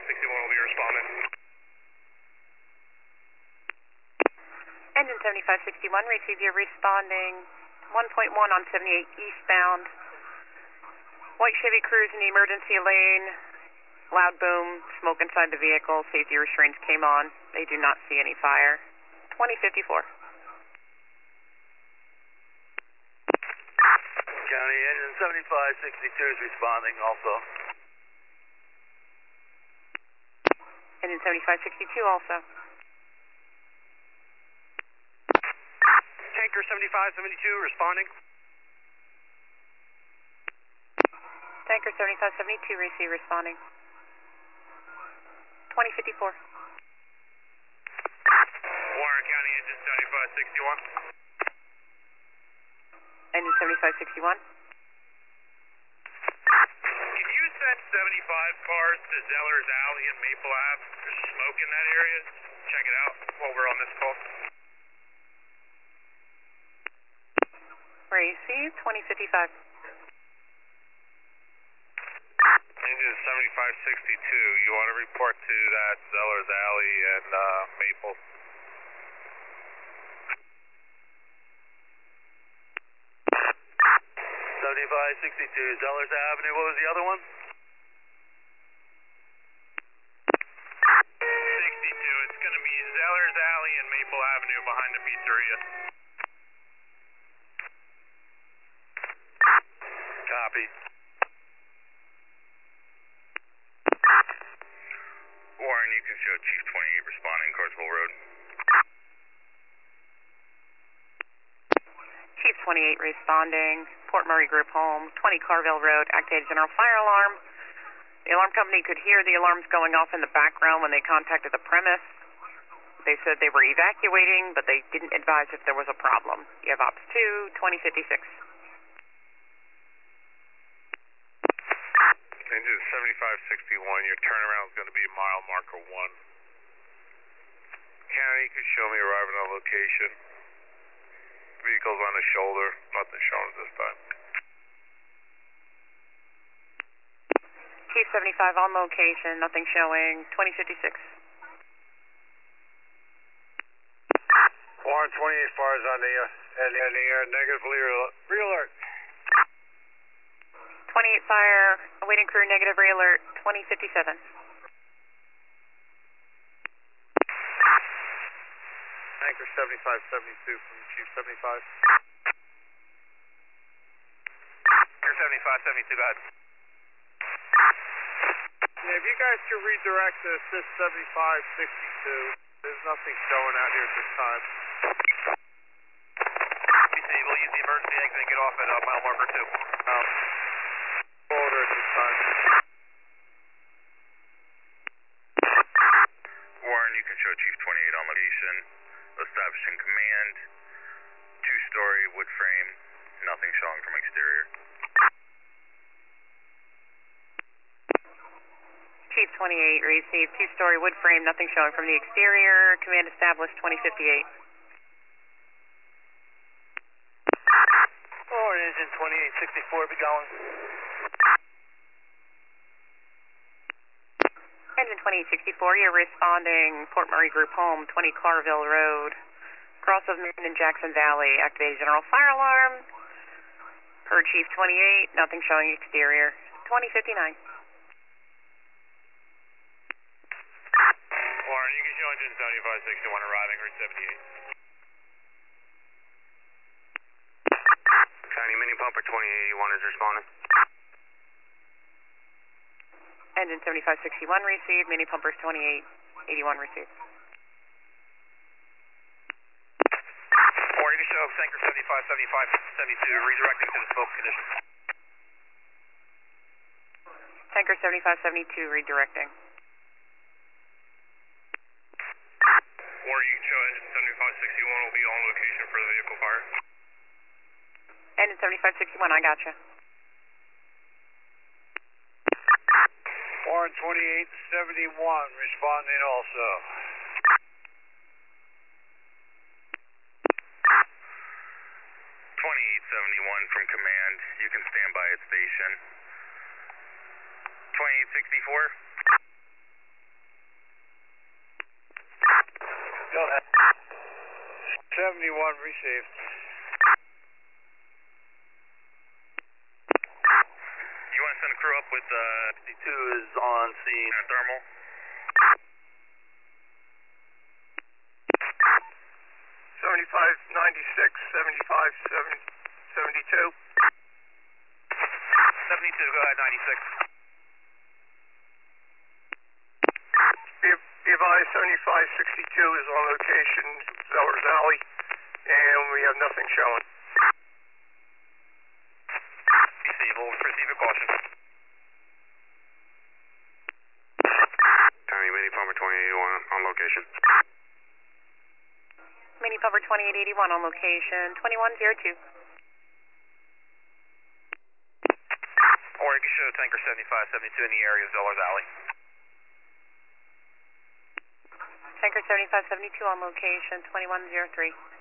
7561 will be responding. Engine 7561, receive your responding 1.1 on 78 eastbound. White Chevy Cruze in the emergency lane. Loud boom, smoke inside the vehicle. Safety restraints came on. They do not see any fire. 2054. County engine 7562 is responding also. Engine 7562 also. Tanker 7572 responding. Tanker 7572, receive responding. 2054. Warren County engine 7561. Engine 7561. Can you send 75 cars to Zeller's Alley and Maple Ave? There's smoke in that area. Check it out while we're on this call. Receive 2055. Engine 7562, you want to report to that Zeller's Alley and Maple? Zellers Avenue, what was the other one? 62, it's going to be Zeller's Alley and Maple Avenue behind the pizzeria. Copy. Warren, you can show Chief 28 responding, Carswell Road. Chief 28 responding, Port Murray Group Home, 20 Carville Road, activated general fire alarm. The alarm company could hear the alarms going off in the background when they contacted the premise. They said they were evacuating, but they didn't advise if there was a problem. You have Ops 2, 2056. Engine 7561, your turnaround is going to be mile marker 1. County, you can show me arriving on location. Vehicle's on the shoulder, nothing shown this time. Chief 75 on location, nothing showing, 2056. Warren 28 fires on the air, negatively re-alert. 28 fire, awaiting crew negative re-alert, 2057. Anchor 7572 from Chief 75. Anchor 7572, go ahead. Yeah, if you guys could redirect to assist 7562, there's nothing showing out here at this time. We'll use the emergency exit and get off at mile marker 2. Order at this time. Warren, you can show Chief 28 on location. Establishing command. 2-story wood frame. Nothing showing from exterior. Chief 28 received 2-story wood frame, nothing showing from the exterior. Command established, 2058. Warren engine 2864 be going. Engine 2864, you're responding, Port Murray Group Home, 20 Carville Road, cross of Main and Jackson Valley, activated general fire alarm. Per Chief 28, nothing showing exterior, 2059. Warren, you can show engine 7561 arriving, Route 78. County mini pumper 2881 is responding. Engine 7561 received, mini pumpers 2881 received. Or you can show tanker 7572 redirecting to the smoke condition. Tanker 7572 redirecting. Or you can show engine 7561 will be on location for the vehicle fire. Engine 7561, I gotcha. Warren 2871 responding also. 2871 from command. You can stand by at station. 2864. 71 received. You want to send a crew up with 52 is on scene. thermal? 72. 72, go ahead, 96. Be advised, 7562 is on location, Zellers Alley, and we have nothing showing. We'll receive a caution. County Mini Pumper 2881 on location. Mini Pumper 2881 on location, 2102. Or you can show tanker 7572 in the area of Zellers Alley. Tanker 7572 on location, 2103.